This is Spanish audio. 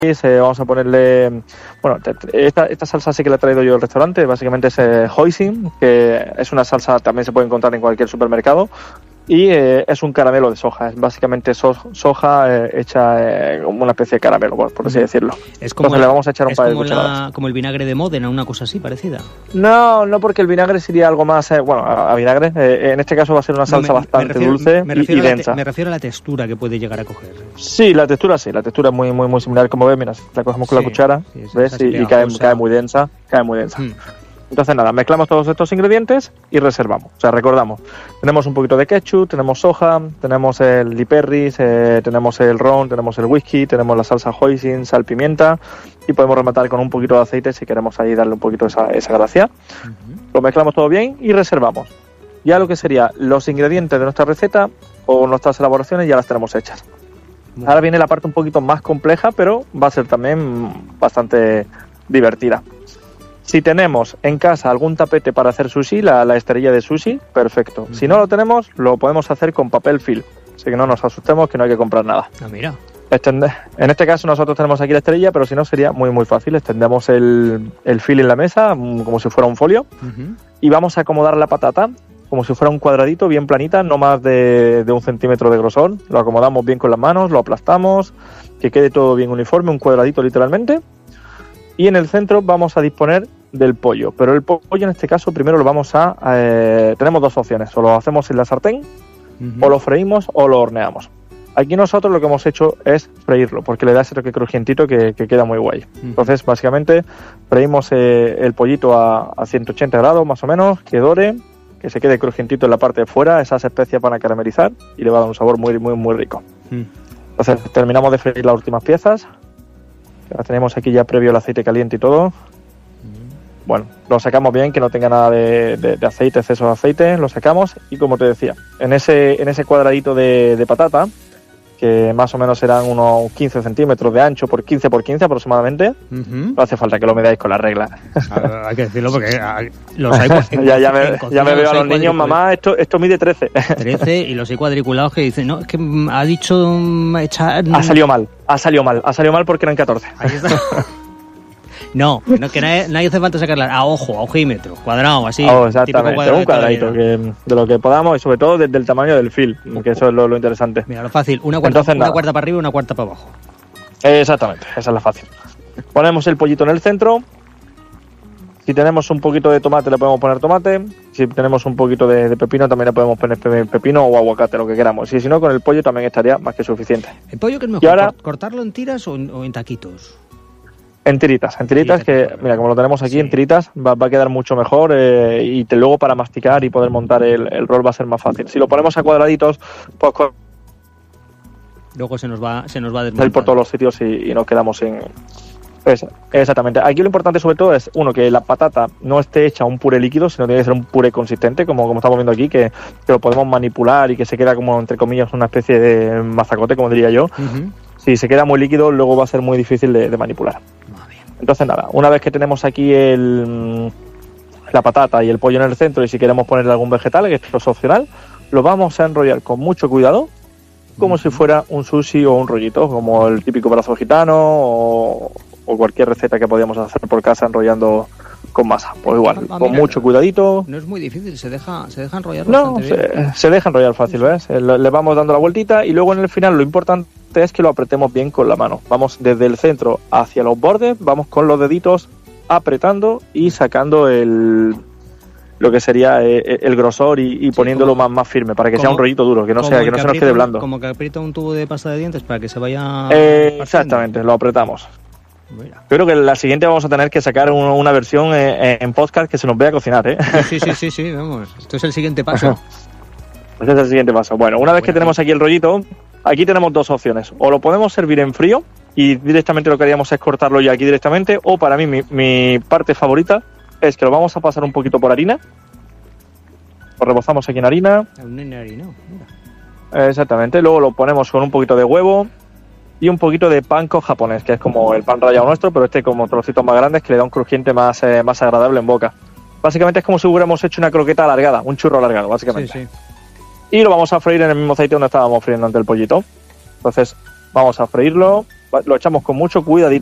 vamos a ponerle... Bueno, esta salsa sí que la he traído yo del restaurante, básicamente es hoisin, que es una salsa, también se puede encontrar en cualquier supermercado, y es un caramelo de soja, es básicamente soja hecha como una especie de caramelo, por así decirlo. Es como entonces le vamos a echar un par de cucharadas. Como el vinagre de Módena, una cosa así parecida. No, porque el vinagre sería algo más, a vinagre, en este caso va a ser una salsa bastante dulce y densa. Me refiero a la textura que puede llegar a coger. Sí, la textura es muy, muy, muy similar, como ves, mira, la cogemos con la cuchara, ¿ves? Y cae muy densa, Entonces nada, mezclamos todos estos ingredientes y reservamos. O sea, recordamos, tenemos un poquito de ketchup, tenemos soja, tenemos el liperris, tenemos el ron, tenemos el whisky, tenemos la salsa hoisin, sal, pimienta, y podemos rematar con un poquito de aceite si queremos ahí darle un poquito esa gracia. Lo mezclamos todo bien y reservamos. Ya lo que sería los ingredientes de nuestra receta o nuestras elaboraciones ya las tenemos hechas. Ahora viene la parte un poquito más compleja, pero va a ser también bastante divertida. Si tenemos en casa algún tapete para hacer sushi, la esterilla de sushi, perfecto. Si no lo tenemos, lo podemos hacer con papel film. Así que no nos asustemos, que no hay que comprar nada. Mira. En este caso nosotros tenemos aquí la esterilla, pero si no sería muy muy fácil. Extendemos el film en la mesa como si fuera un folio y vamos a acomodar la patata como si fuera un cuadradito bien planita, no más de 1 centímetro de grosor. Lo acomodamos bien con las manos, lo aplastamos, que quede todo bien uniforme, un cuadradito literalmente. Y en el centro vamos a disponer del pollo, pero el pollo en este caso primero lo vamos a... tenemos dos opciones, o lo hacemos en la sartén, o lo freímos o lo horneamos. Aquí nosotros lo que hemos hecho es freírlo, porque le da ese toque crujientito que queda muy guay. Entonces básicamente freímos el pollito a 180 grados más o menos, que dore, que se quede crujientito en la parte de fuera, esas especias van a caramelizar y le va a dar un sabor muy, muy, muy rico. Entonces terminamos de freír las últimas piezas. La tenemos aquí ya previo el aceite caliente y todo. Bueno, lo sacamos bien, que no tenga nada de aceite, exceso de aceite, lo sacamos y como te decía, en ese cuadradito de patata, que más o menos serán unos 15 centímetros de ancho por 15 por 15 aproximadamente, no hace falta que lo medáis con la regla. Hay que decirlo porque los hay ya me veo a los niños, mamá, esto mide 13. 13 y los hay cuadriculados que dicen, no, es que ha dicho echar... Ha salido mal porque eran 14. Ahí está. No, que nadie hace falta sacarla a ojímetro, cuadrado, así. Exactamente, un cuadradito de lo que podamos y sobre todo desde el tamaño del film, que eso es lo interesante. Mira, lo fácil, una cuarta para arriba y una cuarta para abajo. Exactamente, esa es la fácil. Ponemos el pollito en el centro. Si tenemos un poquito de tomate le podemos poner tomate. Si tenemos un poquito de pepino también le podemos poner pepino o aguacate, lo que queramos. Y si no, con el pollo también estaría más que suficiente. ¿El pollo qué es mejor? Ahora, ¿cortarlo en tiras o en taquitos? En tiritas que mira, como lo tenemos aquí en tiritas va a quedar mucho mejor y luego para masticar y poder montar el rol va a ser más fácil. Si lo ponemos a cuadraditos, pues luego se nos va a desmontar por todos los sitios y nos quedamos sin... Exactamente. Aquí lo importante sobre todo es, uno, que la patata no esté hecha un puré líquido, sino tiene que ser un puré consistente, como estamos viendo aquí, que lo podemos manipular y que se queda como, entre comillas, una especie de mazacote, como diría yo. Si se queda muy líquido, luego va a ser muy difícil de manipular. Entonces nada, una vez que tenemos aquí la patata y el pollo en el centro y si queremos ponerle algún vegetal, que esto es opcional, lo vamos a enrollar con mucho cuidado, como si fuera un sushi o un rollito, como el típico brazo gitano o cualquier receta que podíamos hacer por casa enrollando con masa. Pues igual, con mucho cuidadito. No es muy difícil, se deja enrollar bastante bien. Se deja enrollar fácil, ¿ves? Le vamos dando la vueltita y luego en el final lo importante es que lo apretemos bien con la mano. Vamos desde el centro hacia los bordes, vamos con los deditos apretando y sacando lo que sería el grosor y poniéndolo más firme para que sea un rollito duro, que no se nos quede blando. Como que aprieta un tubo de pasta de dientes para que se vaya... exactamente, lo apretamos. Mira. Yo creo que la siguiente vamos a tener que sacar una versión en podcast que se nos vea cocinar, ¿eh? Sí, vamos. Esto es el siguiente paso. Este es el siguiente paso. Bueno, una vez que tenemos aquí el rollito, aquí tenemos dos opciones. O lo podemos servir en frío y directamente lo que haríamos es cortarlo ya aquí directamente, o para mí mi parte favorita es que lo vamos a pasar un poquito por harina. Lo rebozamos aquí en harina. Exactamente. Luego lo ponemos con un poquito de huevo y un poquito de panko japonés, que es como el pan rallado nuestro, pero como trocitos más grandes que le da un crujiente más agradable en boca. Básicamente es como si hubiéramos hecho una croqueta alargada, un churro alargado, básicamente. Sí. Y lo vamos a freír en el mismo aceite donde estábamos friendo ante el pollito. Entonces vamos a freírlo lo echamos con mucho cuidadito